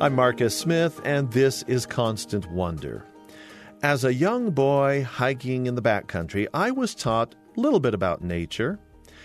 I'm Marcus Smith, and this is Constant Wonder. As a young boy hiking in the backcountry, I was taught a little bit about nature.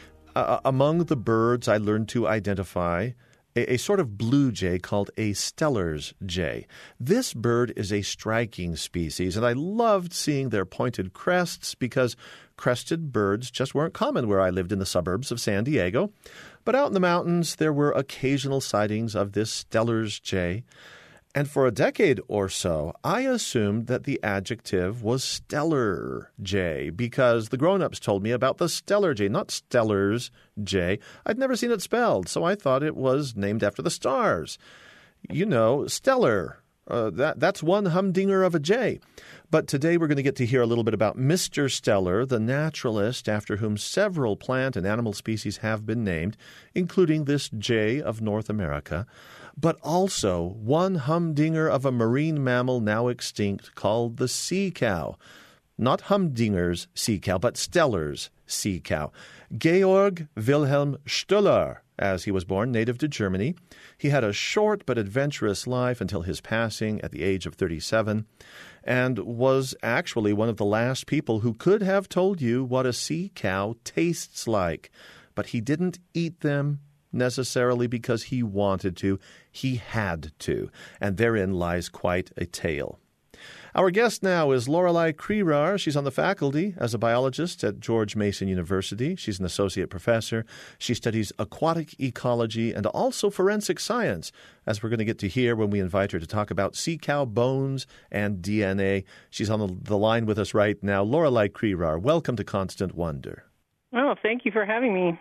Among the birds, I learned to identify a sort of blue jay called a Steller's jay. This bird is a striking species, and I loved seeing their pointed crests because crested birds just weren't common where I lived in the suburbs of San Diego. But out in the mountains, there were occasional sightings of this Steller's jay. And for a decade or so, I assumed that the adjective was stellar jay because the grown-ups told me about the stellar jay, not Steller's jay. I'd never seen it spelled, so I thought it was named after the stars. You know, stellar. That's one humdinger of a jay. But today we're going to get to hear a little bit about Mr. Steller, the naturalist after whom several plant and animal species have been named, including this jay of North America, but also one humdinger of a marine mammal now extinct called the sea cow. Not Humdinger's sea cow, but Steller's sea cow. Georg Wilhelm Stoeller, as he was born, native to Germany. He had a short but adventurous life until his passing at the age of 37, and was actually one of the last people who could have told you what a sea cow tastes like. But he didn't eat them necessarily because he wanted to. He had to, and therein lies quite a tale. Our guest now is Lorelei Crerar. She's on the faculty as a biologist at George Mason University. She's an associate professor. She studies aquatic ecology and also forensic science, as we're going to get to hear when we invite her to talk about sea cow bones and DNA. She's on the line with us right now. Lorelei Crerar, welcome to Constant Wonder. Oh, thank you for having me.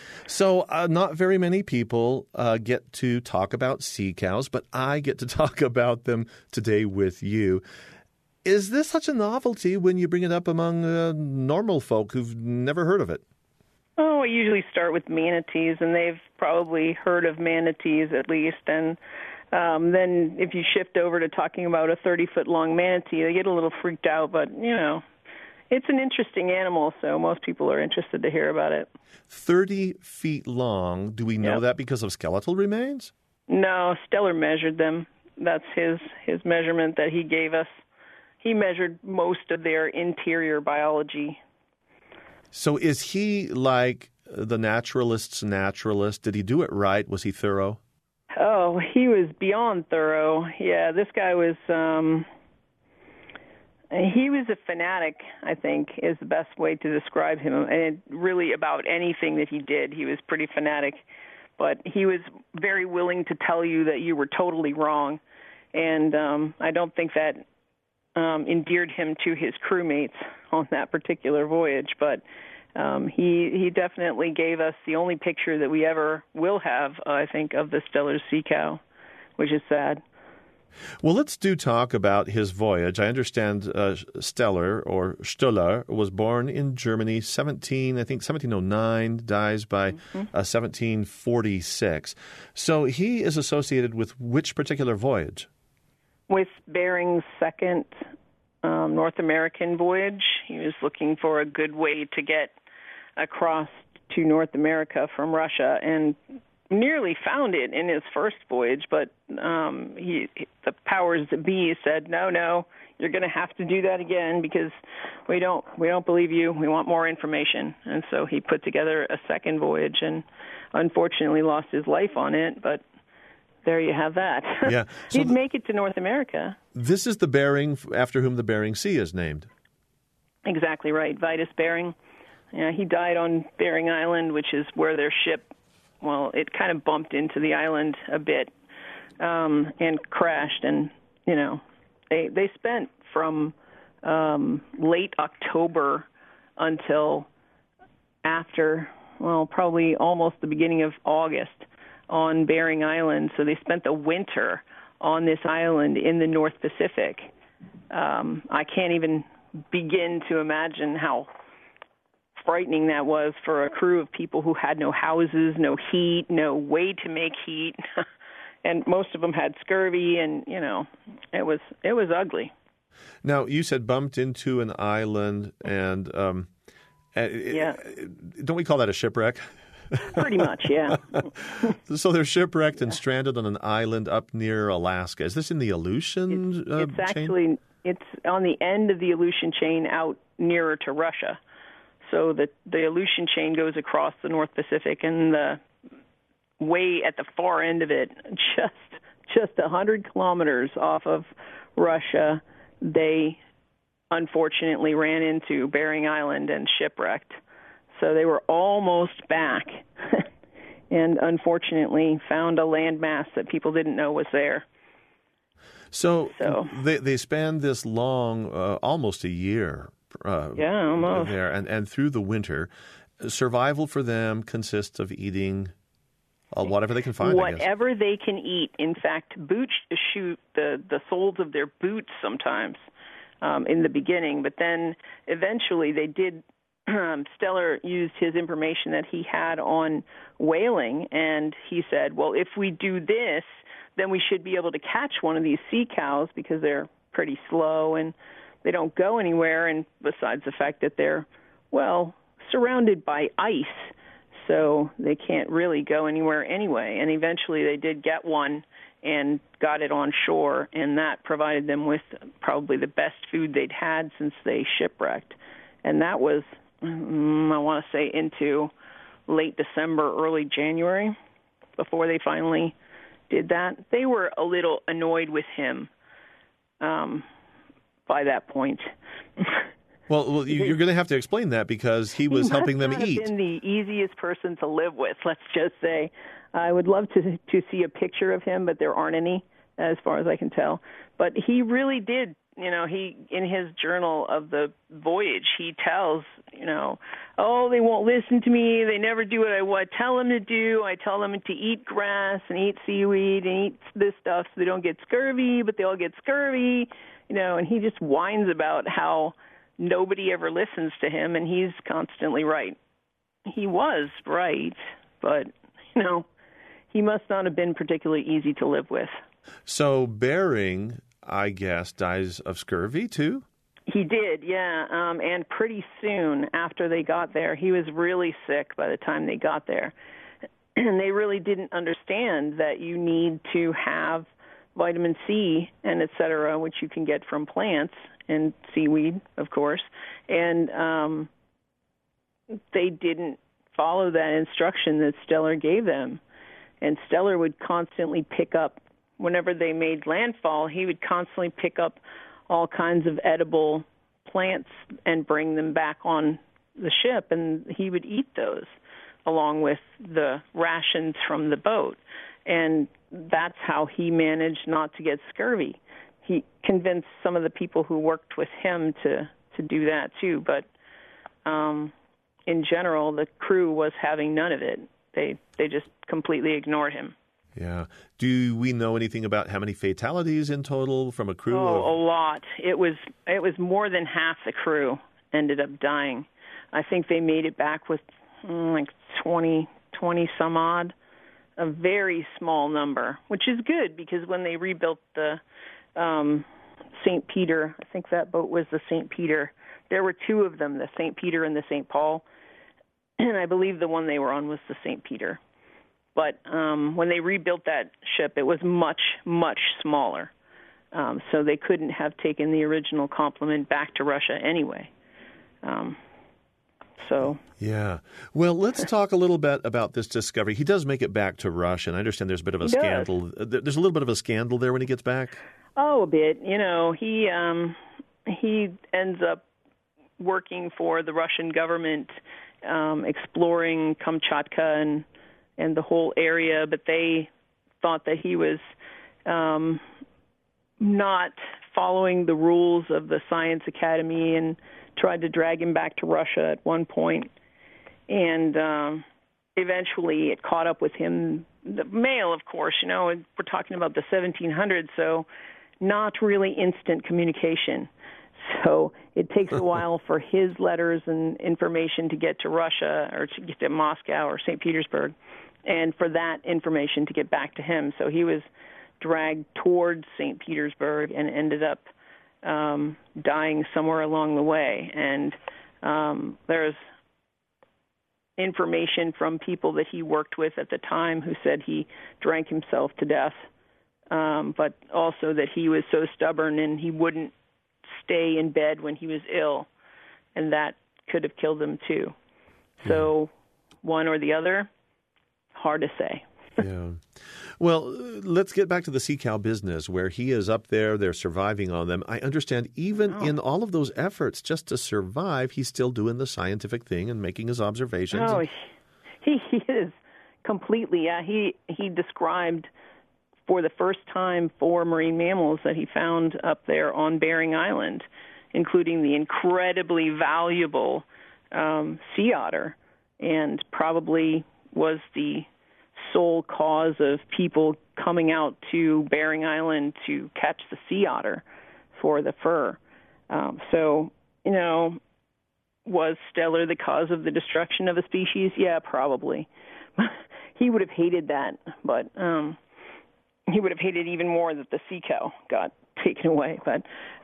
So not very many people get to talk about sea cows, but I get to talk about them today with you. Is this such a novelty when you bring it up among normal folk who've never heard of it? Oh, I usually start with manatees, and they've probably heard of manatees at least. And then if you shift over to talking about a 30-foot-long manatee, they get a little freaked out. But, you know, it's an interesting animal, so most people are interested to hear about it. 30 feet long. Do we know that because of skeletal remains? No, Steller measured them. That's his measurement that he gave us. He measured most of their interior biology. So is he like the naturalist's naturalist? Did he do it right? Was he thorough? Oh, he was beyond thorough. Yeah, this guy was... He was a fanatic, I think, is the best way to describe him. And really about anything that he did, he was pretty fanatic. But he was very willing to tell you that you were totally wrong. And I don't think that endeared him to his crewmates on that particular voyage. But he definitely gave us the only picture that we ever will have, I think, of the Steller's sea cow, which is sad. Well, let's talk about his voyage. I understand Steller, or Stoeller, was born in Germany, 1709, dies by 1746. So he is associated with which particular voyage? With Bering's second North American voyage. He was looking for a good way to get across to North America from Russia, and nearly found it in his first voyage, but the powers that be said, no, you're going to have to do that again because we don't believe you. We want more information. And so he put together a second voyage and unfortunately lost his life on it, but there you have that. Yeah. So He'd make it to North America. This is the Bering after whom the Bering Sea is named. Exactly right, Vitus Bering. Yeah, he died on Bering Island, which is where their ship, well, it kind of bumped into the island a bit and crashed. And, you know, they spent from late October until after, well, probably almost the beginning of August on Bering Island. So they spent the winter on this island in the North Pacific. I can't even begin to imagine how frightening that was for a crew of people who had no houses, no heat, no way to make heat, and most of them had scurvy, and you know, it was ugly. Now, you said bumped into an island, and don't we call that a shipwreck? Pretty much, yeah. So they're shipwrecked and stranded on an island up near Alaska. Is this in the Aleutian It's chain? actually it's on the end of the Aleutian chain out nearer to Russia. So the Aleutian chain goes across the North Pacific, and the way at the far end of it, just 100 kilometers off of Russia, they unfortunately ran into Bering Island and shipwrecked. So they were almost back and unfortunately found a landmass that people didn't know was there. So they spanned this long, almost a year. Almost. There, and through the winter. Survival for them consists of eating whatever they can find. Whatever they can eat. In fact, boots shoot the soles of their boots sometimes in the beginning, but then eventually they did. Steller used his information that he had on whaling, and he said, well, if we do this, then we should be able to catch one of these sea cows because they're pretty slow and they don't go anywhere, and besides the fact that they're, well, surrounded by ice, so they can't really go anywhere anyway. And eventually they did get one and got it on shore, and that provided them with probably the best food they'd had since they shipwrecked. And that was, I want to say, into late December, early January, before they finally did that. They were a little annoyed with him by that point. Well, you're going to have to explain that because he was helping them eat. He must not have been the easiest person to live with, let's just say. I would love to see a picture of him, but there aren't any, as far as I can tell. But he really did, he in his journal of the voyage, he tells, oh, they won't listen to me. They never do what I tell them to do. I tell them to eat grass and eat seaweed and eat this stuff so they don't get scurvy, but they all get scurvy, and he just whines about how nobody ever listens to him, and he's constantly right. He was right, but, he must not have been particularly easy to live with. So Bering, I guess, dies of scurvy, too? He did, yeah, and pretty soon after they got there, he was really sick by the time they got there. And they really didn't understand that you need to have vitamin C and et cetera, which you can get from plants and seaweed, of course. And they didn't follow that instruction that Steller gave them. And Steller would constantly pick up, whenever they made landfall, he would constantly pick up all kinds of edible plants and bring them back on the ship, and he would eat those along with the rations from the boat. And that's how he managed not to get scurvy. He convinced some of the people who worked with him to do that too, but in general, the crew was having none of it. They just completely ignored him. Yeah. Do we know anything about how many fatalities in total from a crew? A lot. It was more than half the crew ended up dying. I think they made it back with like 20 some odd, a very small number, which is good because when they rebuilt the St. Peter, I think that boat was the St. Peter, there were two of them, the St. Peter and the St. Paul, and I believe the one they were on was the St. Peter. But when they rebuilt that ship, it was much, much smaller. So they couldn't have taken the original complement back to Russia anyway. Yeah. Well, let's talk a little bit about this discovery. He does make it back to Russia, and I understand there's a bit of a scandal. There's a little bit of a scandal there when he gets back? Oh, a bit. He ends up working for the Russian government, exploring Kamchatka and the whole area, but they thought that he was not following the rules of the Science Academy and tried to drag him back to Russia at one point. And eventually it caught up with him. The mail, of course, we're talking about the 1700s, so not really instant communication. So it takes a while for his letters and information to get to Russia or to get to Moscow or St. Petersburg, and for that information to get back to him. So he was dragged towards St. Petersburg and ended up dying somewhere along the way. And there's information from people that he worked with at the time who said he drank himself to death, but also that he was so stubborn and he wouldn't stay in bed when he was ill, and that could have killed him too. So one or the other, hard to say. Yeah. Well, let's get back to the sea cow business where he is up there. They're surviving on them. I understand even in all of those efforts just to survive, he's still doing the scientific thing and making his observations. Oh, he is completely. Yeah, he described for the first time 4 marine mammals that he found up there on Bering Island, including the incredibly valuable sea otter, and probably was the sole cause of people coming out to Bering Island to catch the sea otter for the fur. So, was Steller the cause of the destruction of a species? Yeah, probably. He would have hated that, but he would have hated even more that the sea cow got taken away. But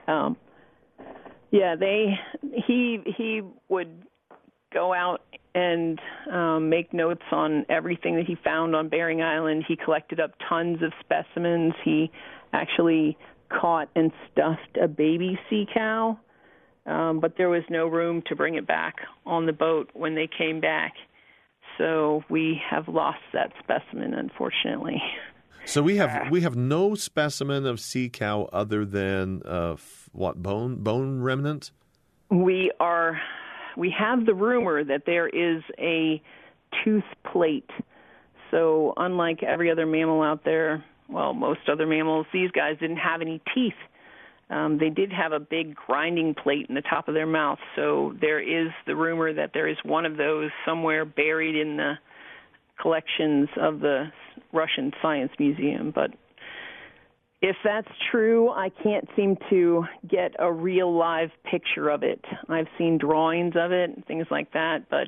he would go out and make notes on everything that he found on Bering Island. He collected up tons of specimens. He actually caught and stuffed a baby sea cow, but there was no room to bring it back on the boat when they came back. So we have lost that specimen, unfortunately. So we have no specimen of sea cow other than bone remnant? We have the rumor that there is a tooth plate. So unlike every other mammal out there, well, most other mammals, these guys didn't have any teeth. They did have a big grinding plate in the top of their mouth. So there is the rumor that there is one of those somewhere buried in the collections of the Russian Science Museum. But if that's true, I can't seem to get a real live picture of it. I've seen drawings of it and things like that, but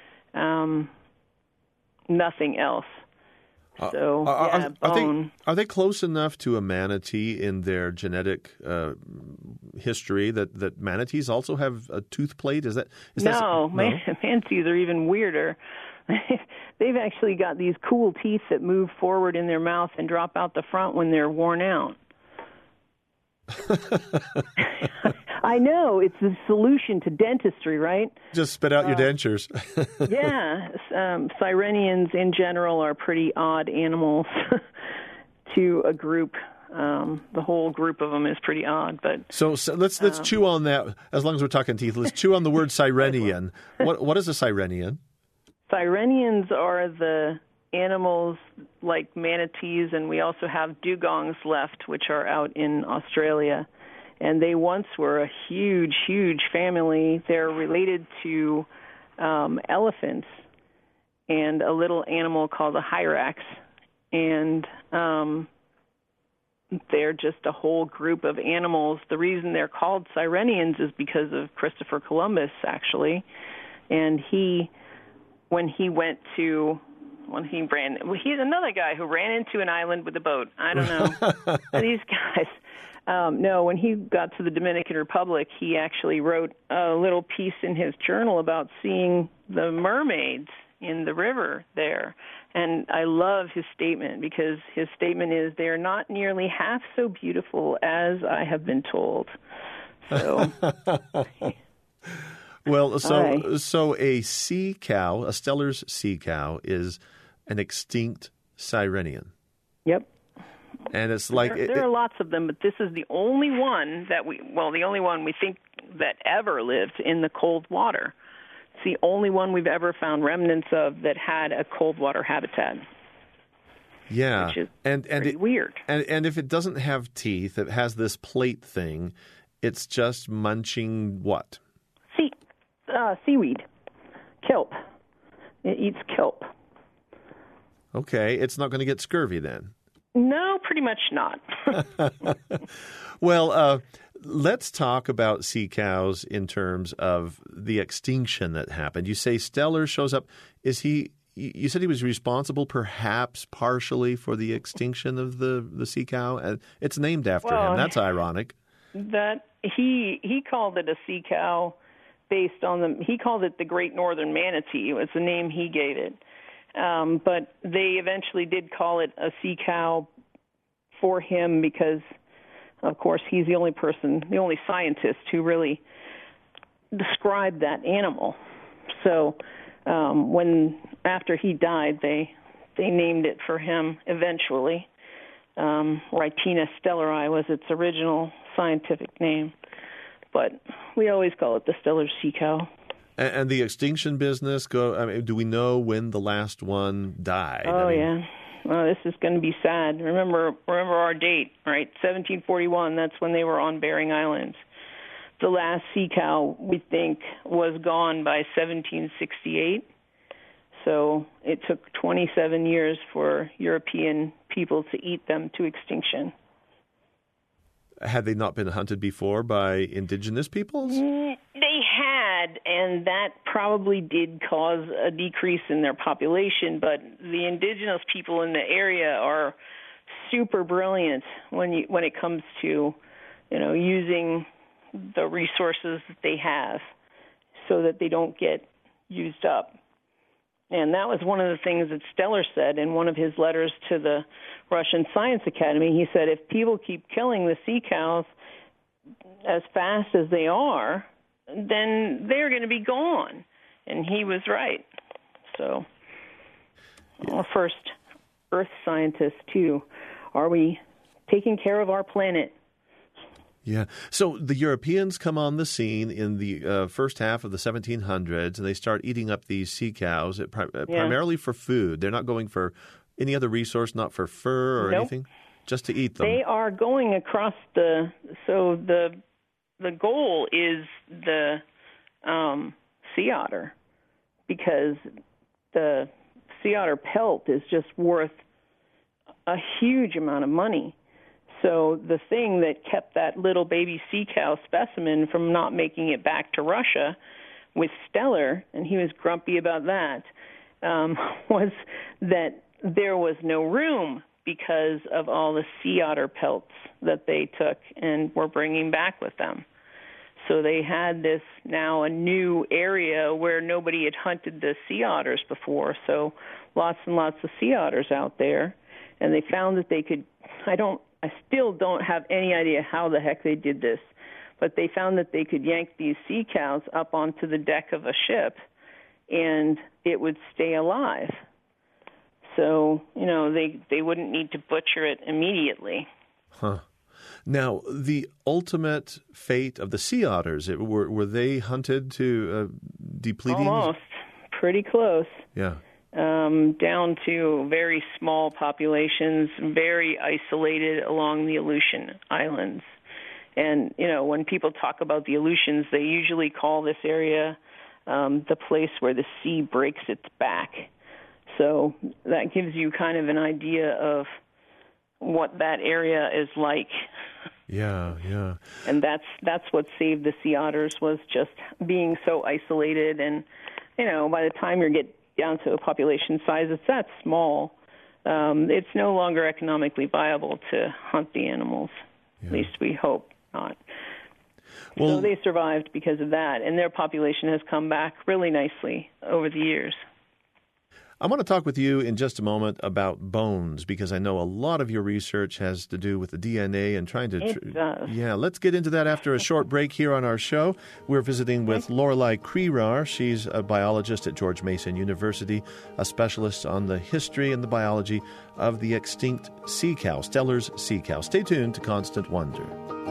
nothing else. So, bone. Are they close enough to a manatee in their genetic history that manatees also have a tooth plate? Manatees are even weirder. They've actually got these cool teeth that move forward in their mouth and drop out the front when they're worn out. I know. It's the solution to dentistry, right? Just spit out your dentures. Yeah. Sirenians in general are pretty odd animals to a group. The whole group of them is pretty odd. But So let's chew on that. As long as we're talking teeth, let's chew on the word Sirenian. What is a Sirenian? Sirenians are the animals like manatees, and we also have dugongs left, which are out in Australia. And they once were a huge, huge family. They're related to elephants and a little animal called a hyrax. And they're just a whole group of animals. The reason they're called Sirenians is because of Christopher Columbus, actually. And he's another guy who ran into an island with a boat. I don't know. These guys. No, when he got to the Dominican Republic, he actually wrote a little piece in his journal about seeing the mermaids in the river there. And I love his statement because his statement is, they're not nearly half so beautiful as I have been told. So... Well, so a sea cow, a Steller's sea cow, is an extinct Sirenian. Yep. And it's like there are lots of them, but this is the only one the only one we think that ever lived in the cold water. It's the only one we've ever found remnants of that had a cold water habitat. Yeah, which is pretty weird. And if it doesn't have teeth, it has this plate thing. It's just munching what? Seaweed, kelp. It eats kelp. Okay, it's not going to get scurvy then. No, pretty much not. Well, let's talk about sea cows in terms of the extinction that happened. You say Steller shows up. You said he was responsible perhaps partially for the extinction of the sea cow? It's named after him. That's ironic. That he called it a sea cow based on he called it the Great Northern Manatee. It was the name he gave it. But they eventually did call it a sea cow for him because, of course, he's the only scientist who really described that animal. So after he died, they named it for him eventually. Rhytina stellari was its original scientific name, but we always call it the Steller's sea cow. And the extinction business, do we know when the last one died? Oh, yeah. Well, this is going to be sad. Remember our date, right? 1741, that's when they were on Bering Island. The last sea cow, we think, was gone by 1768. So it took 27 years for European people to eat them to extinction. Had they not been hunted before by indigenous peoples? They had, and that probably did cause a decrease in their population, but the indigenous people in the area are super brilliant when it comes to, using the resources that they have so that they don't get used up. And that was one of the things that Steller said in one of his letters to the Russian Science Academy. He said, if people keep killing the sea cows as fast as they are, then they're going to be gone. And he was right. So, first, Earth scientists, too. Are we taking care of our planet? Yeah. So the Europeans come on the scene in the first half of the 1700s, and they start eating up these sea cows primarily for food. They're not going for any other resource, not for fur or anything, just to eat them. They are going across the goal is the sea otter, because the sea otter pelt is just worth a huge amount of money. So the thing that kept that little baby sea cow specimen from not making it back to Russia with Steller, and he was grumpy about that, was that there was no room because of all the sea otter pelts that they took and were bringing back with them. So they had now a new area where nobody had hunted the sea otters before, so lots and lots of sea otters out there. And they found that they could, I still don't have any idea how the heck they did this, but they found that they could yank these sea cows up onto the deck of a ship and it would stay alive. So, they wouldn't need to butcher it immediately. Huh. Now, the ultimate fate of the sea otters, were they hunted to depleting? Almost. Pretty close. Yeah. Down to very small populations, very isolated along the Aleutian Islands. And, when people talk about the Aleutians, they usually call this area the place where the sea breaks its back. So that gives you kind of an idea of what that area is like. Yeah, yeah. And that's what saved the sea otters, was just being so isolated. And, by the time you get down to a population size that's that small, it's no longer economically viable to hunt the animals. Yeah. At least we hope not. Well, so they survived because of that, and their population has come back really nicely over the years. I want to talk with you in just a moment about bones, because I know a lot of your research has to do with the DNA and trying to... It does. Yeah, let's get into that after a short break here on our show. We're visiting with Lorelei Crerar. She's a biologist at George Mason University, a specialist on the history and the biology of the extinct sea cow, Steller's sea cow. Stay tuned to Constant Wonder.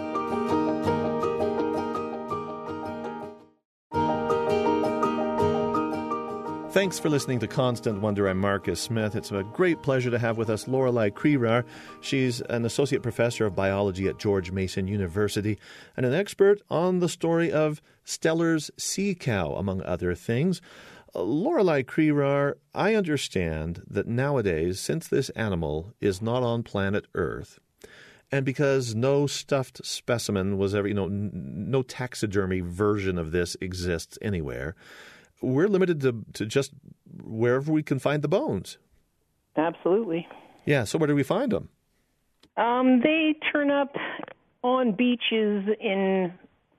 Thanks for listening to Constant Wonder. I'm Marcus Smith. It's a great pleasure to have with us Lorelei Crerar. She's an associate professor of biology at George Mason University and an expert on the story of Steller's sea cow, among other things. Lorelei Crerar, I understand that nowadays, since this animal is not on planet Earth, and because no stuffed specimen was ever, no taxidermy version of this exists anywhere, we're limited to just wherever we can find the bones. Absolutely. Yeah, so where do we find them? They turn up on beaches in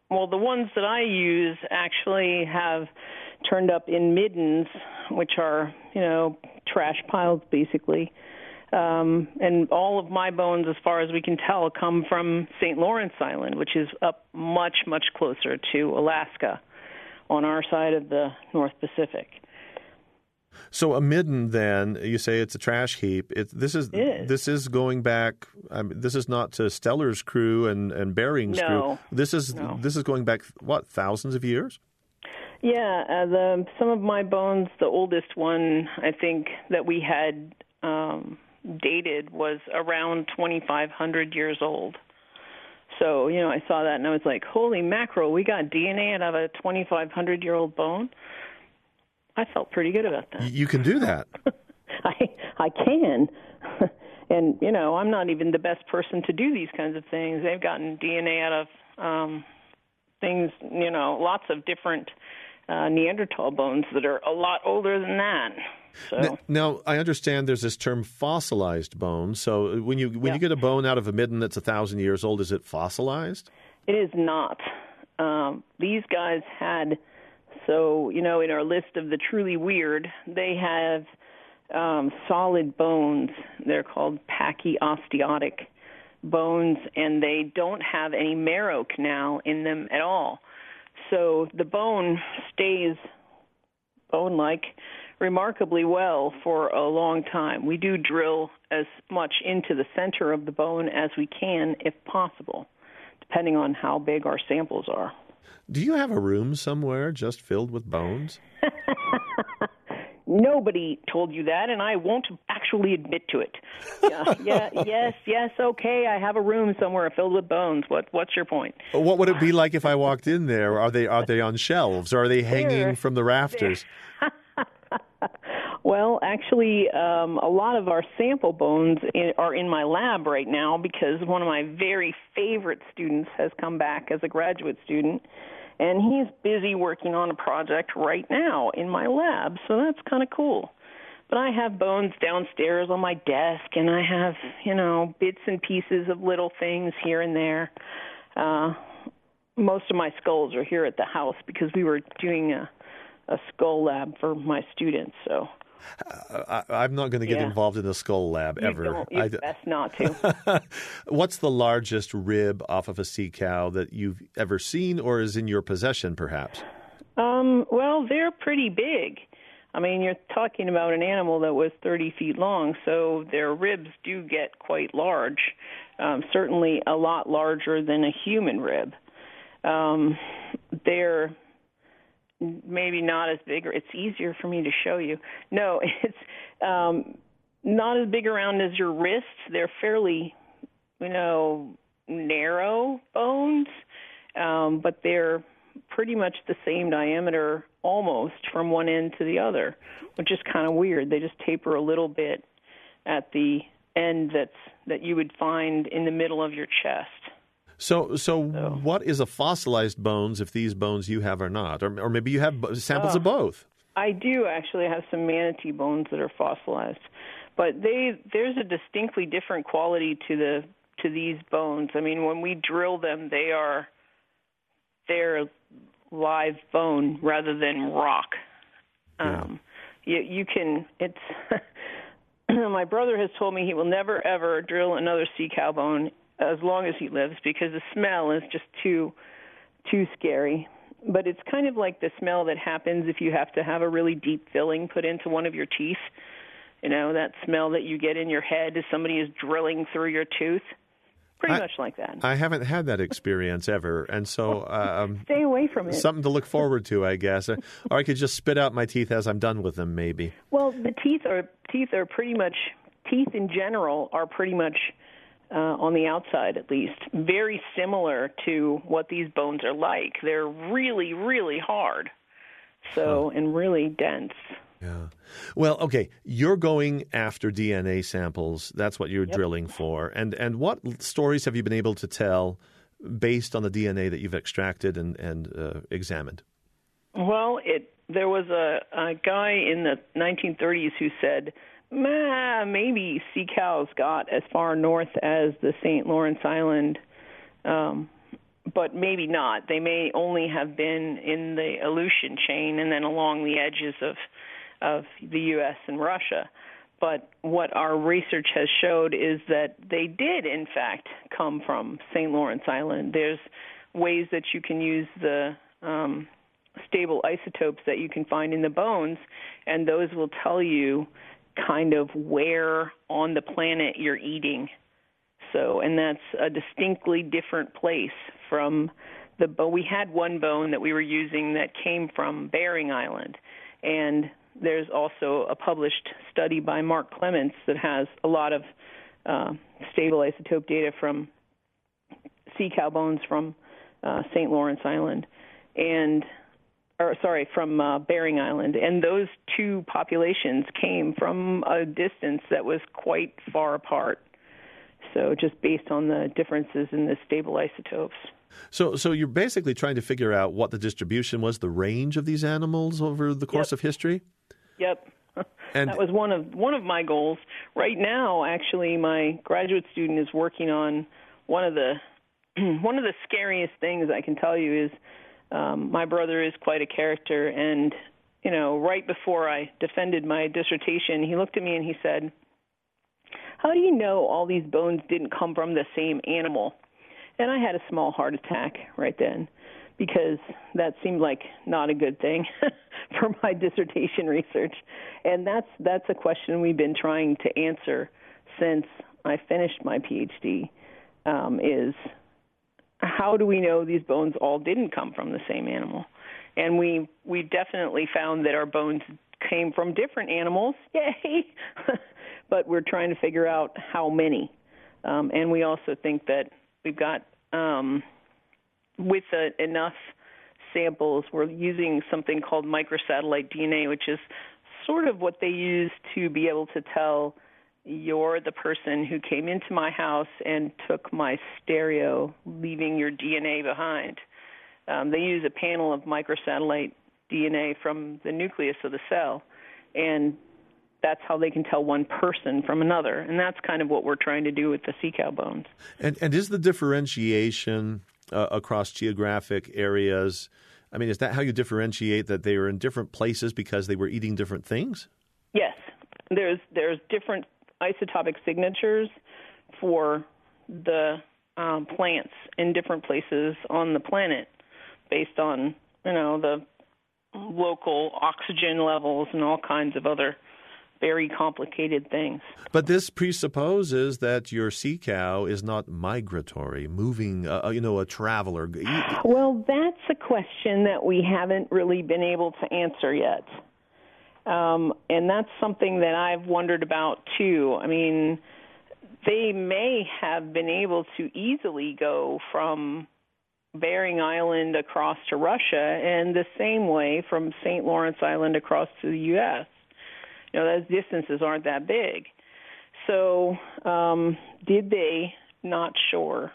Well, the ones that I use actually have turned up in middens, which are, trash piles basically. And all of my bones, as far as we can tell, come from St. Lawrence Island, which is up much, much closer to Alaska on our side of the North Pacific. So a midden, then, you say it's a trash heap. This is going back. This is not to Steller's crew and Bering's crew. This is going back thousands of years. Yeah, some of my bones, the oldest one I think that we had dated was around 2,500 years old. So I saw that and I was like, holy mackerel, we got DNA out of a 2,500-year-old bone. I felt pretty good about that. You can do that. I can. And, I'm not even the best person to do these kinds of things. They've gotten DNA out of things, lots of different Neanderthal bones that are a lot older than that. So. Now, I understand there's this term fossilized bone. So when you get a bone out of a midden that's 1,000 years old, is it fossilized? It is not. These guys had... So, in our list of the truly weird, they have solid bones. They're called pachyosteotic bones, and they don't have any marrow canal in them at all. So the bone stays bone-like remarkably well for a long time. We do drill as much into the center of the bone as we can, if possible, depending on how big our samples are. Do you have a room somewhere just filled with bones? Nobody told you that, and I won't actually admit to it. Yes, okay, I have a room somewhere filled with bones. What's your point? What would it be like if I walked in there? Are they on shelves, or are they hanging from the rafters? Well, actually, a lot of our sample bones are in my lab right now because one of my very favorite students has come back as a graduate student, and he's busy working on a project right now in my lab, so that's kind of cool. But I have bones downstairs on my desk, and I have, bits and pieces of little things here and there. Most of my skulls are here at the house because we were doing a skull lab for my students, so... I'm not going to get involved in a skull lab ever. It's best not to. What's the largest rib off of a sea cow that you've ever seen or is in your possession, perhaps? Well, they're pretty big. I mean, you're talking about an animal that was 30 feet long, so their ribs do get quite large, certainly a lot larger than a human rib. They're maybe not as big, or it's easier for me to show you. No, it's not as big around as your wrists. They're fairly, narrow bones, but they're pretty much the same diameter almost from one end to the other, which is kind of weird. They just taper a little bit at the end that you would find in the middle of your chest. So what is a fossilized bones if these bones you have are not? Or maybe you have samples of both? I do actually have some manatee bones that are fossilized. But there's a distinctly different quality to these bones. I mean, when we drill them, they're live bone rather than rock. You can, it's... My brother has told me he will never, ever drill another sea cow bone as long as he lives because the smell is just too scary. But it's kind of like the smell that happens if you have to have a really deep filling put into one of your teeth. That smell that you get in your head as somebody is drilling through your tooth. Pretty much like that. I haven't had that experience ever, and so... stay away from it. Something to look forward to, I guess. Or I could just spit out my teeth as I'm done with them, maybe. Well, the teeth are pretty much... Teeth in general are pretty much, on the outside at least, very similar to what these bones are like. They're really, really hard, and really dense. Yeah. Well, okay, you're going after DNA samples. That's what you're drilling for. And what stories have you been able to tell based on the DNA that you've extracted and examined? Well, there was a guy in the 1930s who said, maybe sea cows got as far north as the St. Lawrence Island but maybe not. They may only have been in the Aleutian chain and then along the edges of the U.S. and Russia. But what our research has showed is that they did, in fact, come from St. Lawrence Island. There's ways that you can use the stable isotopes that you can find in the bones, and those will tell you kind of where on the planet you're eating. So, and that's a distinctly different place from the bone. We had one bone that we were using that came from Bering Island, and there's also a published study by Mark Clements that has a lot of stable isotope data from sea cow bones from St. Lawrence Island, from Bering Island. And those two populations came from a distance that was quite far apart. So just based on the differences in the stable isotopes. So you're basically trying to figure out what the distribution was, the range of these animals over the course of history? Yep. And that was one of my goals. Right now, actually, my graduate student is working on one of the scariest things I can tell you is my brother is quite a character, and right before I defended my dissertation, he looked at me and he said, "How do you know all these bones didn't come from the same animal?" And I had a small heart attack right then, because that seemed like not a good thing for my dissertation research. And that's a question we've been trying to answer since I finished my PhD, is how do we know these bones all didn't come from the same animal? And we definitely found that our bones came from different animals. Yay! But we're trying to figure out how many. And we also think that we've got, with enough samples, we're using something called microsatellite DNA, which is sort of what they use to be able to tell you're the person who came into my house and took my stereo, leaving your DNA behind. They use a panel of microsatellite DNA from the nucleus of the cell, and that's how they can tell one person from another. And that's kind of what we're trying to do with the sea cow bones. And is the differentiation across geographic areas, I mean, is that how you differentiate that they were in different places because they were eating different things? Yes. There's different isotopic signatures for the plants in different places on the planet based on, the local oxygen levels and all kinds of other very complicated things. But this presupposes that your sea cow is not migratory, moving, a traveler. Well, that's a question that we haven't really been able to answer yet. And that's something that I've wondered about, too. I mean, they may have been able to easily go from Bering Island across to Russia and the same way from St. Lawrence Island across to the U.S. Those distances aren't that big. So did they? Not sure.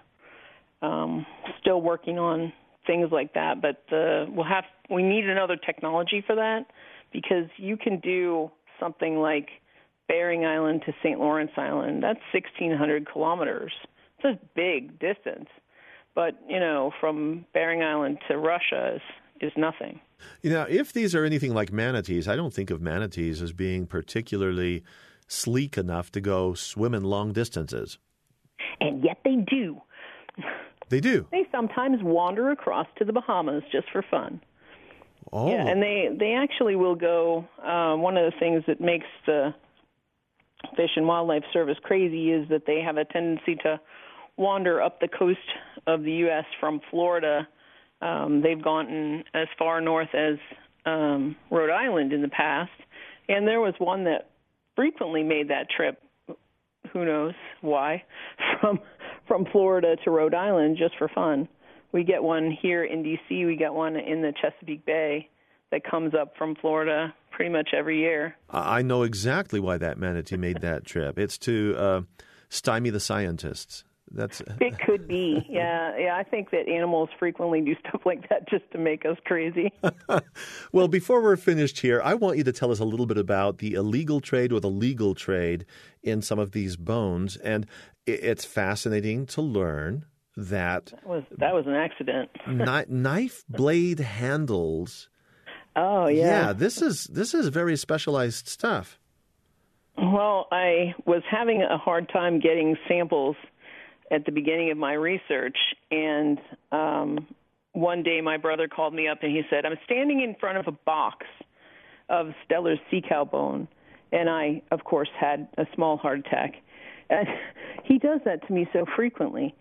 Still working on things like that, but we need another technology for that, because you can do something like Bering Island to St. Lawrence Island. That's 1,600 kilometers. It's a big distance. But, from Bering Island to Russia is nothing. If these are anything like manatees, I don't think of manatees as being particularly sleek enough to go swimming long distances. And yet they do. They do? They sometimes wander across to the Bahamas just for fun. Oh. Yeah, and they actually will go. One of the things that makes the Fish and Wildlife Service crazy is that they have a tendency to wander up the coast of the U.S. from Florida. They've gone as far north as Rhode Island in the past, and there was one that frequently made that trip. Who knows why? From Florida to Rhode Island just for fun. We get one here in D.C. We get one in the Chesapeake Bay that comes up from Florida pretty much every year. I know exactly why that manatee made that trip. It's to stymie the scientists. It could be, yeah. I think that animals frequently do stuff like that just to make us crazy. Well, before we're finished here, I want you to tell us a little bit about the illegal trade or the legal trade in some of these bones. And it's fascinating to learn that that was an accident. knife blade handles. Oh yeah. Yeah, this is very specialized stuff. Well, I was having a hard time getting samples at the beginning of my research, and one day my brother called me up and he said, "I'm standing in front of a box of Steller's sea cow bone," and I, of course, had a small heart attack. And he does that to me so frequently.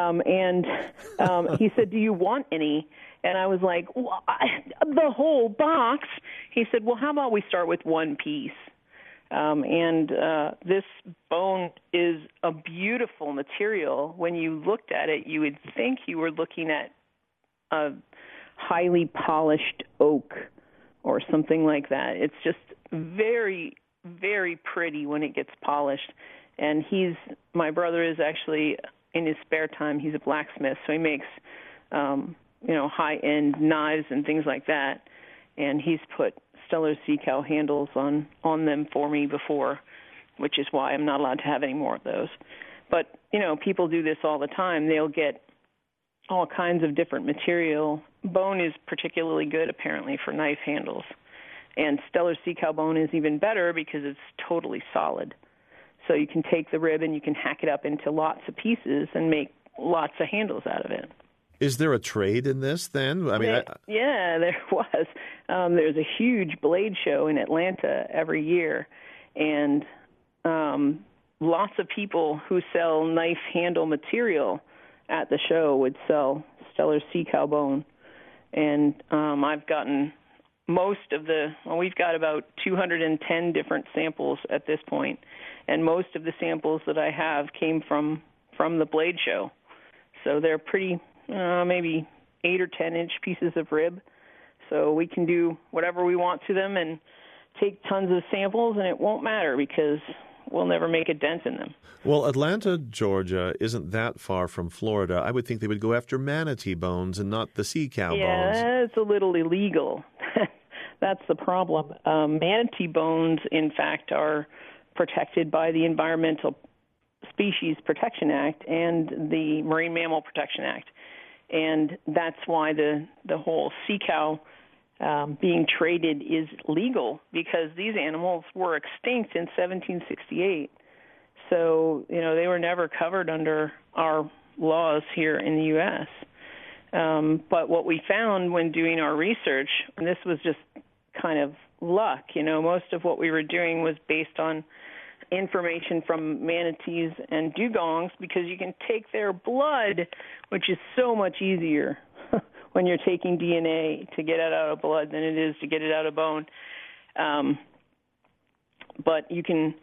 He said, "Do you want any?" And I was like, "The whole box?" He said, "Well, how about we start with one piece?" This bone is a beautiful material. When you looked at it, you would think you were looking at a highly polished oak or something like that. It's just very, very pretty when it gets polished. And my brother is actually, in his spare time, he's a blacksmith, so he makes, high-end knives and things like that. And he's put Steller's sea cow handles on them for me before, which is why I'm not allowed to have any more of those. But, people do this all the time. They'll get all kinds of different material. Bone is particularly good, apparently, for knife handles. And Steller's sea cow bone is even better because it's totally solid. So you can take the rib and you can hack it up into lots of pieces and make lots of handles out of it. Is there a trade in this then? Yeah, there was. There's a huge blade show in Atlanta every year, and lots of people who sell knife handle material at the show would sell Steller's sea cow bone. And I've gotten we've got about 210 different samples at this point, and most of the samples that I have came from the blade show. So they're pretty, maybe 8 or 10-inch pieces of rib. So we can do whatever we want to them and take tons of samples, and it won't matter because we'll never make a dent in them. Well, Atlanta, Georgia isn't that far from Florida. I would think they would go after manatee bones and not the sea cow bones. Yeah, it's a little illegal. That's the problem. Manatee bones, in fact, are protected by the Environmental Species Protection Act and the Marine Mammal Protection Act. And that's why the whole sea cow being traded is legal, because these animals were extinct in 1768. So, they were never covered under our laws here in the U.S. But what we found when doing our research, and this was just kind of luck, most of what we were doing was based on information from manatees and dugongs, because you can take their blood, which is so much easier when you're taking DNA to get it out of blood than it is to get it out of bone. But you can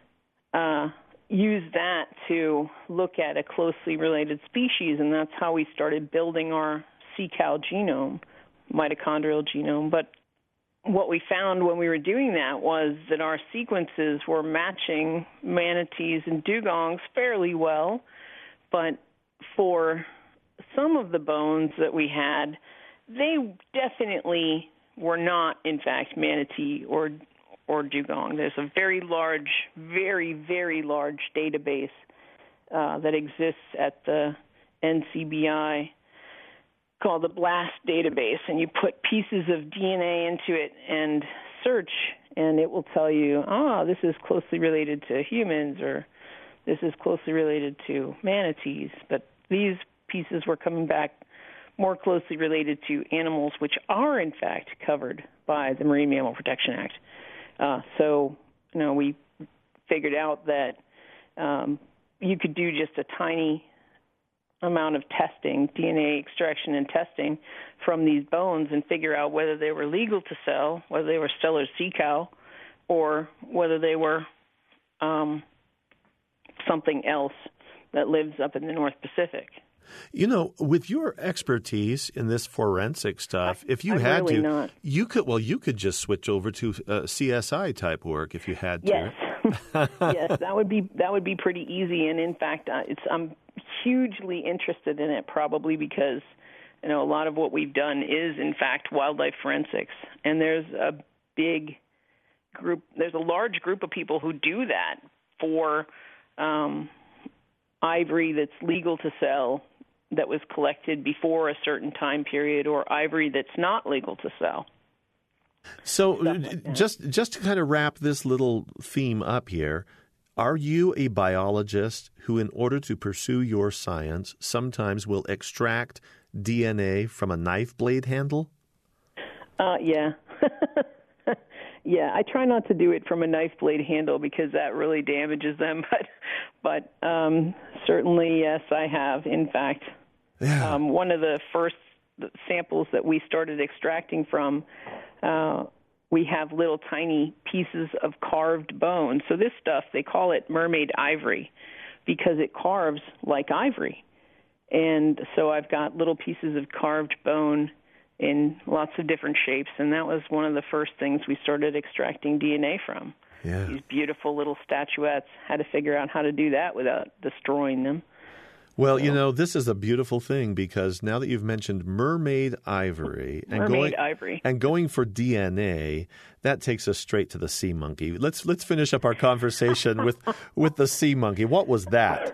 use that to look at a closely related species, and that's how we started building our sea cow genome, mitochondrial genome. But what we found when we were doing that was that our sequences were matching manatees and dugongs fairly well, but for some of the bones that we had, they definitely were not, in fact, manatee or dugong. There's a very large, very, very large database that exists at the NCBI called the BLAST database, and you put pieces of DNA into it and search, and it will tell you, this is closely related to humans, or this is closely related to manatees. But these pieces were coming back more closely related to animals which are, in fact, covered by the Marine Mammal Protection Act. So we figured out that you could do just a tiny amount of testing, DNA extraction and testing from these bones, and figure out whether they were legal to sell, whether they were Steller's sea cow, or whether they were something else that lives up in the North Pacific. With your expertise in this forensic stuff, if you had really to, not. you could just switch over to CSI type work if you had to. Yes, yes, that would be pretty easy. And in fact, I'm hugely interested in it, probably because a lot of what we've done is in fact wildlife forensics, and there's a large group of people who do that for ivory that's legal to sell that was collected before a certain time period, or ivory that's not legal to sell. So just to kind of wrap this little theme up here, are you a biologist who, in order to pursue your science, sometimes will extract DNA from a knife blade handle? Yeah. Yeah, I try not to do it from a knife blade handle because that really damages them. But certainly, yes, I have. In fact, one of the first samples that we started extracting from, we have little tiny pieces of carved bone. So this stuff, they call it mermaid ivory because it carves like ivory. And so I've got little pieces of carved bone in lots of different shapes, and that was one of the first things we started extracting DNA from. Yeah. These beautiful little statuettes, had to figure out how to do that without destroying them. Well, you know, this is a beautiful thing because now that you've mentioned mermaid ivory and going for DNA, that takes us straight to the sea monkey. Let's finish up our conversation with the sea monkey. What was that?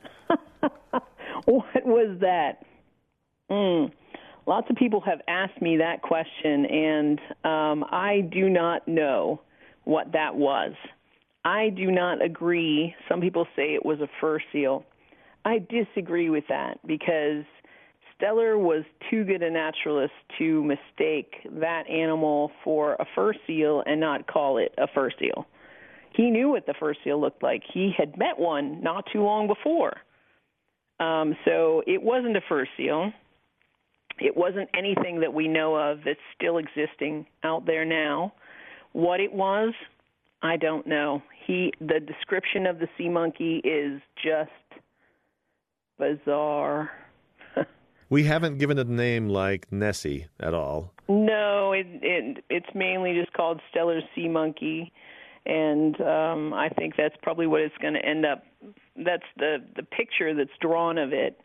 What was that? Lots of people have asked me that question, and I do not know what that was. I do not agree. Some people say it was a fur seal. I disagree with that because Steller was too good a naturalist to mistake that animal for a fur seal and not call it a fur seal. He knew what the fur seal looked like. He had met one not too long before. So it wasn't a fur seal. It wasn't anything that we know of that's still existing out there now. What it was, I don't know. The description of the sea monkey is just bizarre. We haven't given it a name like Nessie at all. No, it's mainly just called Steller's sea monkey, and I think that's probably what it's going to end up. That's the picture that's drawn of it.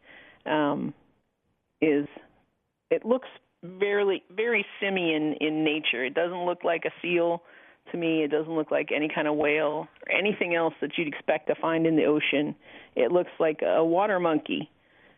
It looks very, very simian in nature. It doesn't look like a seal to me. It doesn't look like any kind of whale or anything else that you'd expect to find in the ocean. It looks like a water monkey.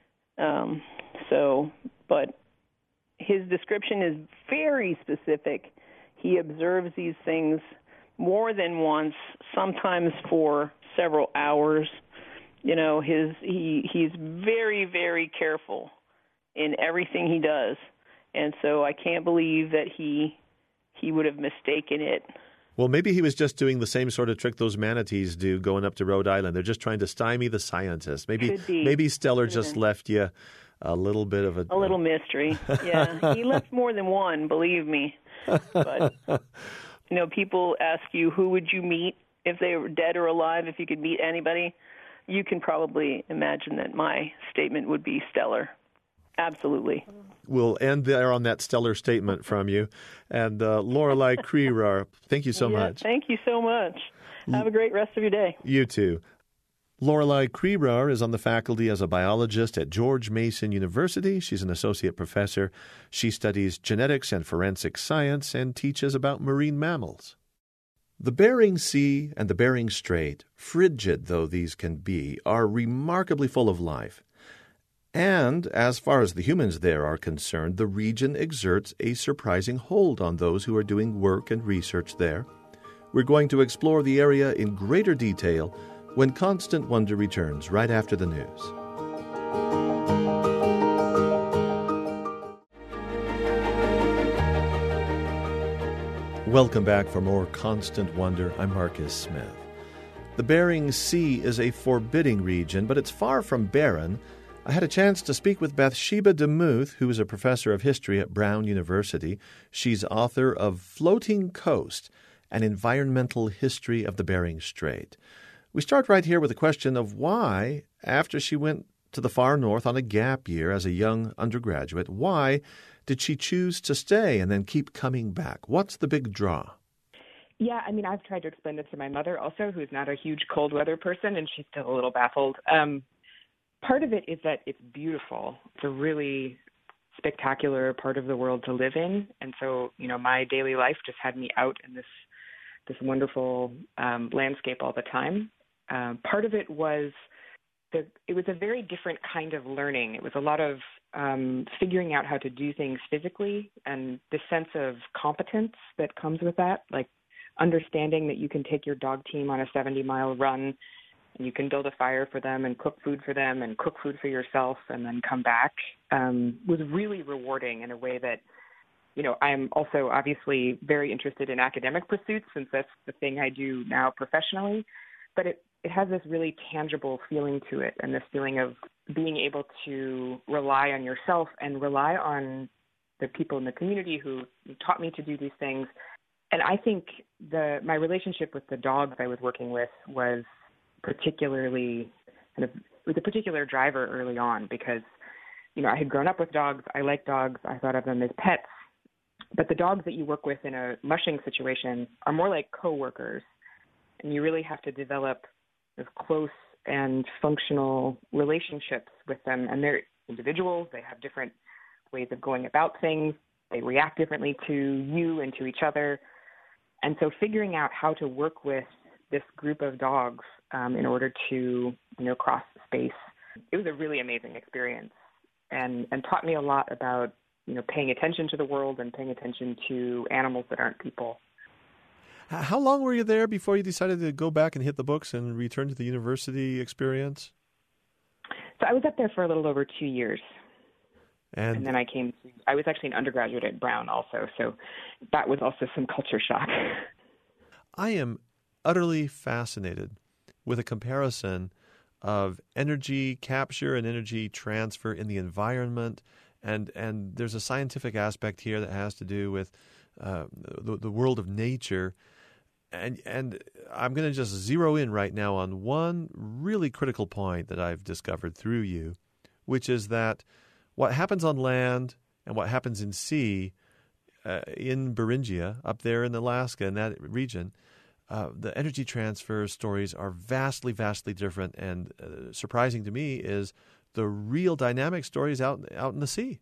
But his description is very specific. He observes these things more than once, sometimes for several hours. You know, he's very, very careful in everything he does, and so I can't believe that he would have mistaken it. Well, maybe he was just doing the same sort of trick those manatees do going up to Rhode Island. They're just trying to stymie the scientists. Maybe Steller just left you a little bit of a little mystery. Yeah, he left more than one, believe me. But you know, people ask you who would you meet if they were dead or alive, if you could meet anybody. You can probably imagine that my statement would be Steller. Absolutely. We'll end there on that Steller statement from you. And Lorelei Crerar, thank you so much. Thank you so much. Have a great rest of your day. You too. Lorelei Crerar is on the faculty as a biologist at George Mason University. She's an associate professor. She studies genetics and forensic science and teaches about marine mammals. The Bering Sea and the Bering Strait, frigid though these can be, are remarkably full of life. And, as far as the humans there are concerned, the region exerts a surprising hold on those who are doing work and research there. We're going to explore the area in greater detail when Constant Wonder returns right after the news. Welcome back for more Constant Wonder. I'm Marcus Smith. The Bering Sea is a forbidding region, but it's far from barren. I had a chance to speak with Bathsheba DeMuth, who is a professor of history at Brown University. She's author of Floating Coast, An Environmental History of the Bering Strait. We start right here with a question of why, after she went to the far north on a gap year as a young undergraduate, why did she choose to stay and then keep coming back? What's the big draw? Yeah, I mean, I've tried to explain this to my mother also, who's not a huge cold weather person, and she's still a little baffled. Part of it is that it's beautiful. It's a really spectacular part of the world to live in. And so, you know, my daily life just had me out in this wonderful landscape all the time. Part of it was it was a very different kind of learning. It was a lot of figuring out how to do things physically, and the sense of competence that comes with that, like understanding that you can take your dog team on a 70-mile run and you can build a fire for them and cook food for them and cook food for yourself and then come back, was really rewarding in a way that, I'm also obviously very interested in academic pursuits, since that's the thing I do now professionally. But it has this really tangible feeling to it, and this feeling of being able to rely on yourself and rely on the people in the community who taught me to do these things. And I think my relationship with the dogs I was working with was particularly was a particular driver early on, because, I had grown up with dogs. I like dogs. I thought of them as pets. But the dogs that you work with in a mushing situation are more like coworkers, and you really have to develop those close and functional relationships with them. And they're individuals. They have different ways of going about things. They react differently to you and to each other. And so figuring out how to work with this group of dogs in order to, cross space, it was a really amazing experience, and taught me a lot about, paying attention to the world and paying attention to animals that aren't people. How long were you there before you decided to go back and hit the books and return to the university experience? So I was up there for a little over 2 years. And then I was actually an undergraduate at Brown also, so that was also some culture shock. I am utterly fascinated with a comparison of energy capture and energy transfer in the environment. And there's a scientific aspect here that has to do with the world of nature. And I'm going to just zero in right now on one really critical point that I've discovered through you, which is that what happens on land and what happens in sea in Beringia, up there in Alaska, in that region, the energy transfer stories are vastly, vastly different. And surprising to me is the real dynamic stories out in the sea.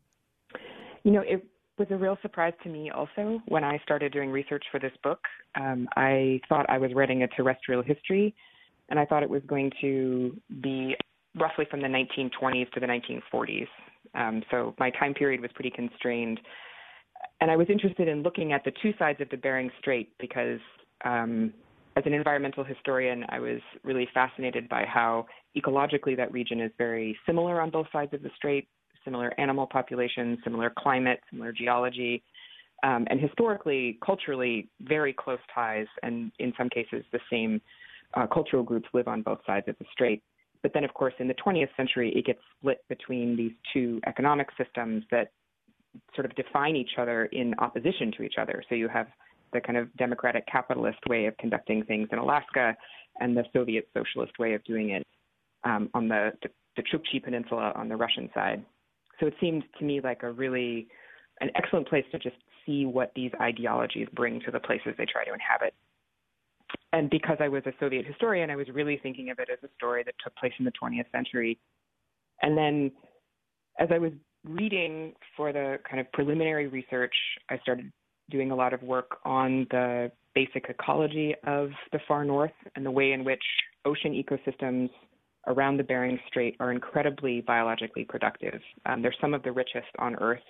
It was a real surprise to me also when I started doing research for this book. I thought I was writing a terrestrial history, and I thought it was going to be roughly from the 1920s to the 1940s. So my time period was pretty constrained. And I was interested in looking at the two sides of the Bering Strait because as an environmental historian, I was really fascinated by how ecologically that region is very similar on both sides of the strait, similar animal populations, similar climate, similar geology, and historically, culturally, very close ties, and in some cases, the same cultural groups live on both sides of the strait. But then, of course, in the 20th century, it gets split between these two economic systems that sort of define each other in opposition to each other. So you have the kind of democratic capitalist way of conducting things in Alaska and the Soviet socialist way of doing it on the Chukchi Peninsula on the Russian side. So it seemed to me like an excellent place to just see what these ideologies bring to the places they try to inhabit. And because I was a Soviet historian, I was really thinking of it as a story that took place in the 20th century. And then as I was reading for the kind of preliminary research, I started doing a lot of work on the basic ecology of the far north and the way in which ocean ecosystems around the Bering Strait are incredibly biologically productive. They're some of the richest on Earth.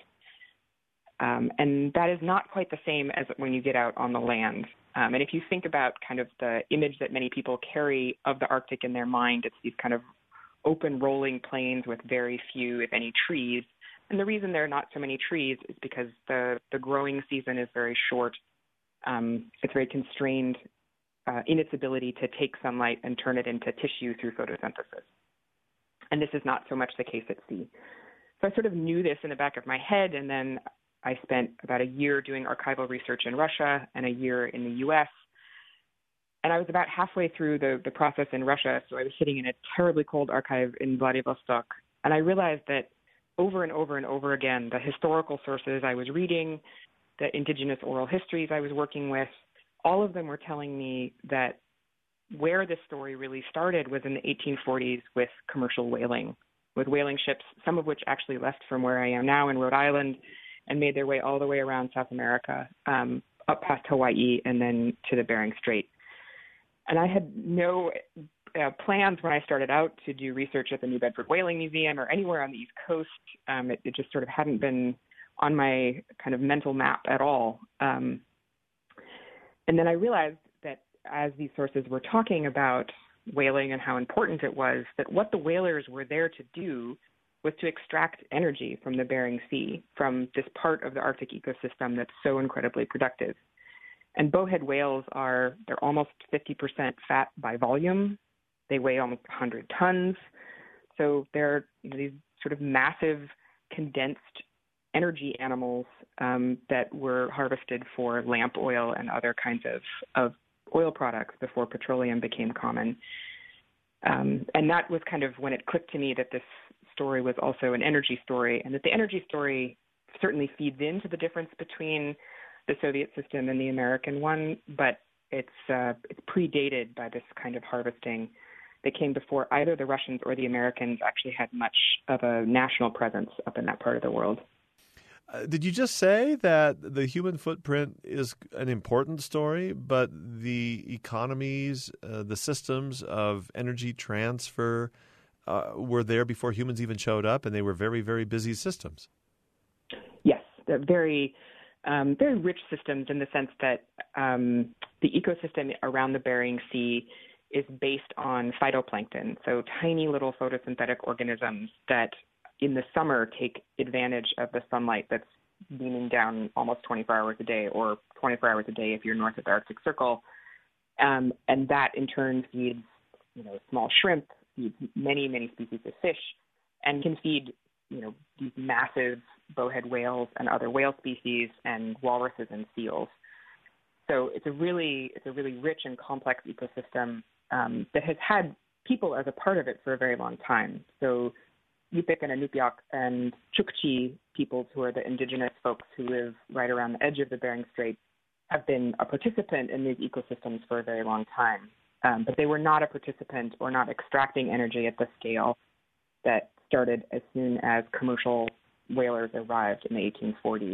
And that is not quite the same as when you get out on the land. And if you think about kind of the image that many people carry of the Arctic in their mind, it's these kind of open rolling plains with very few, if any, trees. And the reason there are not so many trees is because the growing season is very short. It's very constrained in its ability to take sunlight and turn it into tissue through photosynthesis. And this is not so much the case at sea. So I sort of knew this in the back of my head, and then I spent about a year doing archival research in Russia and a year in the U.S. And I was about halfway through the process in Russia, so I was sitting in a terribly cold archive in Vladivostok, and I realized that over and over and over again, the historical sources I was reading, the indigenous oral histories I was working with, all of them were telling me that where this story really started was in the 1840s with commercial whaling, with whaling ships, some of which actually left from where I am now in Rhode Island and made their way all the way around South America, up past Hawaii and then to the Bering Strait. And I had no plans when I started out to do research at the New Bedford Whaling Museum or anywhere on the East Coast. It just sort of hadn't been on my kind of mental map at all. And then I realized that as these sources were talking about whaling and how important it was, that what the whalers were there to do was to extract energy from the Bering Sea, from this part of the Arctic ecosystem that's so incredibly productive. And bowhead whales they're almost 50% fat by volume. They weigh almost 100 tons. So they're these sort of massive condensed energy animals that were harvested for lamp oil and other kinds of oil products before petroleum became common. And that was kind of when it clicked to me that this story was also an energy story, and that the energy story certainly feeds into the difference between the Soviet system and the American one, but it's predated by this kind of harvesting that came before either the Russians or the Americans actually had much of a national presence up in that part of the world. Did you just say that the human footprint is an important story, but the economies, the systems of energy transfer were there before humans even showed up, and they were very, very busy systems? Yes, they're very rich systems in the sense that the ecosystem around the Bering Sea is based on phytoplankton, so tiny little photosynthetic organisms that in the summer take advantage of the sunlight that's beaming down almost 24 hours a day, or 24 hours a day if you're north of the Arctic Circle. And that in turn feeds, small shrimp, feeds many, many species of fish, and can feed, these massive bowhead whales and other whale species and walruses and seals. So it's a really rich and complex ecosystem that has had people as a part of it for a very long time. So Yupik and Inupiaq and Chukchi peoples, who are the indigenous folks who live right around the edge of the Bering Strait, have been a participant in these ecosystems for a very long time. But they were not a participant or not extracting energy at the scale that started as soon as commercial whalers arrived in the 1840s.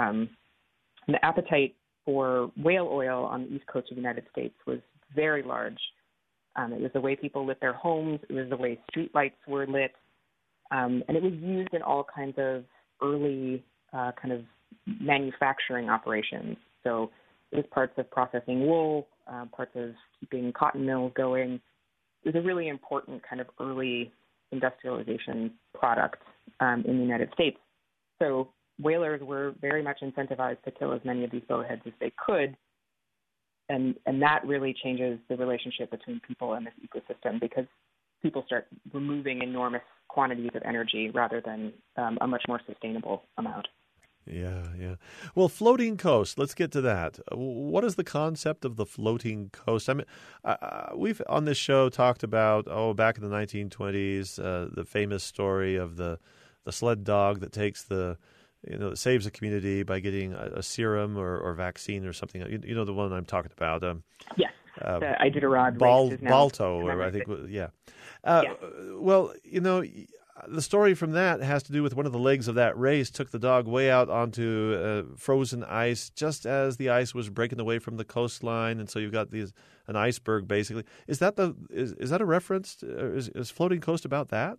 The appetite for whale oil on the east coast of the United States was very large. It was the way people lit their homes. It was the way streetlights were lit. And it was used in all kinds of early kind of manufacturing operations. So it was parts of processing wool, parts of keeping cotton mills going. It was a really important kind of early industrialization product in the United States. So whalers were very much incentivized to kill as many of these bowheads as they could. And that really changes the relationship between people and this ecosystem, because people start removing enormous quantities of energy rather than a much more sustainable amount. Yeah. Well, floating coast, let's get to that. What is the concept of the floating coast? I mean, we've on this show talked about, back in the 1920s, the famous story of the sled dog that takes saves a community by getting a serum or vaccine or something. You know the one I'm talking about. Yes, the Iditarod race is now Balto, or I think, yeah. Well, the story from that has to do with one of the legs of that race took the dog way out onto frozen ice just as the ice was breaking away from the coastline, and so you've got an iceberg basically. Is that a reference? Is Floating Coast about that?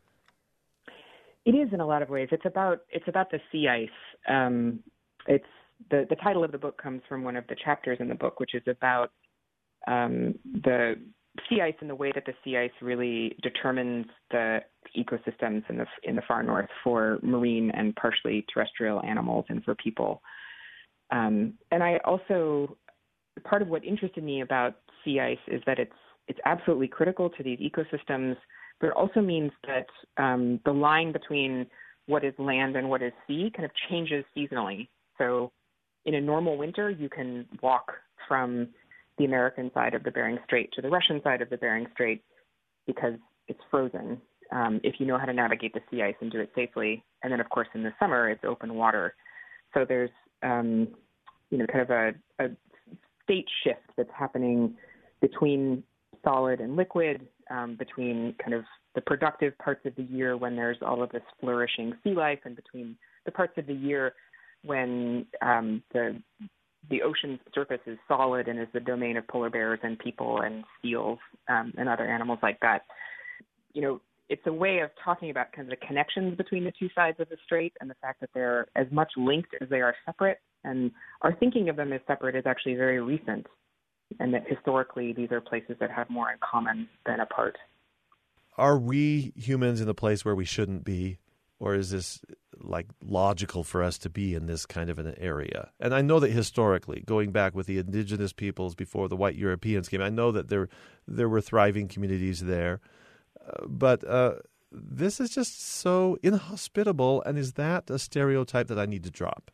It is in a lot of ways. It's about the sea ice. It's the title of the book comes from one of the chapters in the book, which is about the sea ice and the way that the sea ice really determines the ecosystems in the far north for marine and partially terrestrial animals and for people. And I also, part of what interested me about sea ice is that it's absolutely critical to these ecosystems, but it also means that the line between what is land and what is sea kind of changes seasonally. So in a normal winter, you can walk from the American side of the Bering Strait to the Russian side of the Bering Strait because it's frozen, if you know how to navigate the sea ice and do it safely. And then, of course, in the summer, it's open water. So there's, kind of a state shift that's happening between solid and liquid, between kind of the productive parts of the year when there's all of this flourishing sea life, and between the parts of the year when the the ocean surface is solid and is the domain of polar bears and people and seals and other animals like that. It's a way of talking about kind of the connections between the two sides of the strait and the fact that they're as much linked as they are separate. And our thinking of them as separate is actually very recent, and that historically these are places that have more in common than apart. Are we humans in a place where we shouldn't be? Or is this logical for us to be in this kind of an area? And I know that historically, going back with the indigenous peoples before the white Europeans came, I know that there were thriving communities there. But this is just so inhospitable. And is that a stereotype that I need to drop?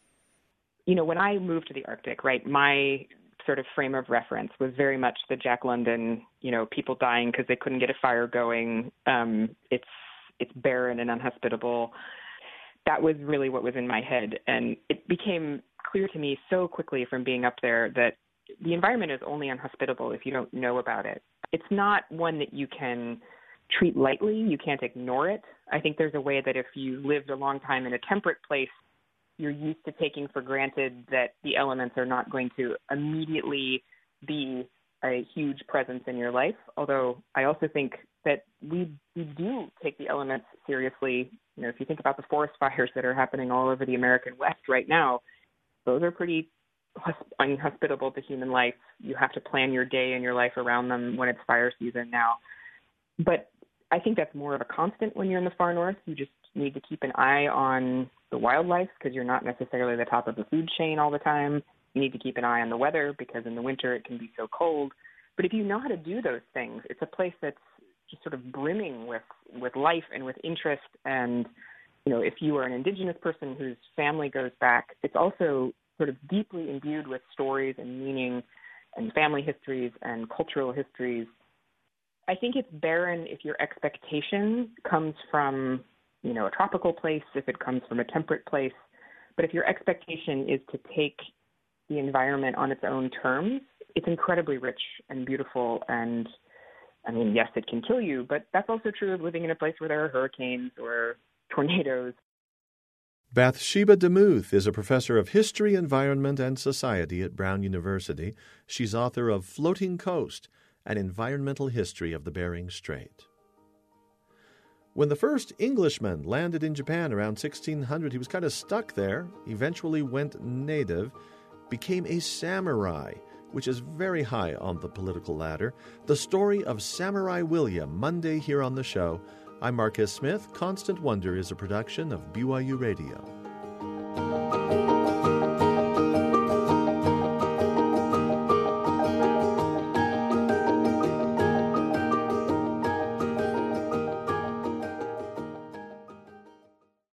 When I moved to the Arctic, right, my sort of frame of reference was very much the Jack London, people dying because they couldn't get a fire going. It's barren and unhospitable. That was really what was in my head. And it became clear to me so quickly from being up there that the environment is only unhospitable if you don't know about it. It's not one that you can treat lightly. You can't ignore it. I think there's a way that if you lived a long time in a temperate place, you're used to taking for granted that the elements are not going to immediately be a huge presence in your life. Although I also think that we do take the elements seriously. If you think about the forest fires that are happening all over the American West right now, those are pretty unhospitable to human life. You have to plan your day and your life around them when it's fire season now. But I think that's more of a constant when you're in the far north. You just need to keep an eye on the wildlife because you're not necessarily the top of the food chain all the time. You need to keep an eye on the weather because in the winter it can be so cold. But if you know how to do those things, it's a place that's just sort of brimming with life and with interest. And, if you are an indigenous person whose family goes back, it's also sort of deeply imbued with stories and meaning and family histories and cultural histories. I think it's barren if your expectation comes from, a tropical place, if it comes from a temperate place. But if your expectation is to take the environment on its own terms, it's incredibly rich and beautiful. And yes, it can kill you, but that's also true of living in a place where there are hurricanes or tornadoes. Bathsheba DeMuth is a professor of history, environment, and society at Brown University. She's author of Floating Coast, an environmental history of the Bering Strait. When the first Englishman landed in Japan around 1600, he was kind of stuck there, eventually went native, became a samurai, which is very high on the political ladder. The story of Samurai William, Monday here on the show. I'm Marcus Smith. Constant Wonder is a production of BYU Radio.